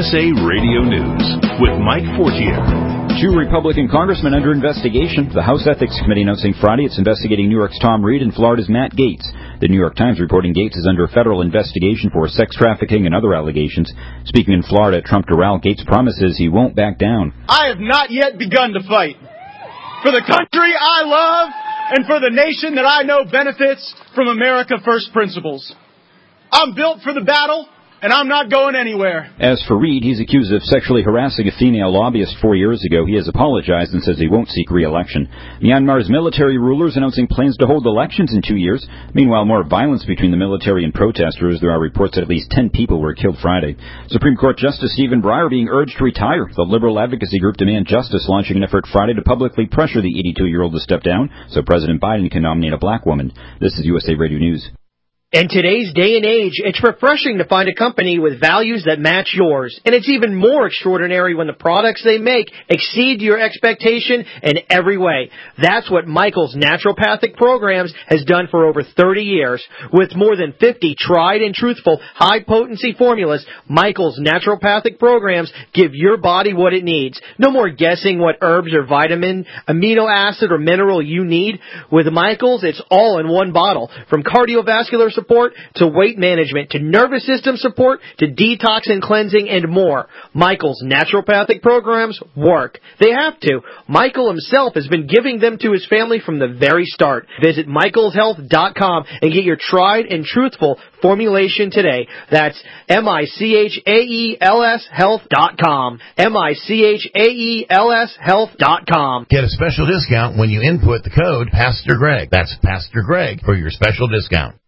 USA Radio News with Mike Fortier. 2 Republican congressmen under investigation. The House Ethics Committee announcing Friday it's investigating New York's Tom Reed and Florida's Matt Gaetz. The New York Times reporting Gaetz is under a federal investigation for sex trafficking and other allegations. Speaking in Florida at Trump Doral, Gaetz promises he won't back down. I have not yet begun to fight for the country I love and for the nation that I know benefits from America First principles. I'm built for the battle, and I'm not going anywhere. As for Reed, he's accused of sexually harassing a female lobbyist 4 years ago. He has apologized and says he won't seek re-election. Myanmar's military rulers announcing plans to hold elections in 2 years. Meanwhile, more violence between the military and protesters. There are reports that at least 10 people were killed Friday. Supreme Court Justice Stephen Breyer being urged to retire. The liberal advocacy group Demand Justice launching an effort Friday to publicly pressure the 82-year-old to step down so President Biden can nominate a black woman. This is USA Radio News. In today's day and age, it's refreshing to find a company with values that match yours. And it's even more extraordinary when the products they make exceed your expectation in every way. That's what Michael's Naturopathic Programs has done for over 30 years. With more than 50 tried and truthful high-potency formulas, Michael's Naturopathic Programs give your body what it needs. No more guessing what herbs or vitamin, amino acid, or mineral you need. With Michael's, it's all in one bottle. From cardiovascular support to weight management, to nervous system support, to detox and cleansing, and more. Michael's Naturopathic Programs work. They have to. Michael himself has been giving them to his family from the very start. Visit michaelshealth.com and get your tried and truthful formulation today. That's MICHAELS health.com. MICHAELS health.com. Get a special discount when you input the code Pastor Greg. That's Pastor Greg for your special discount.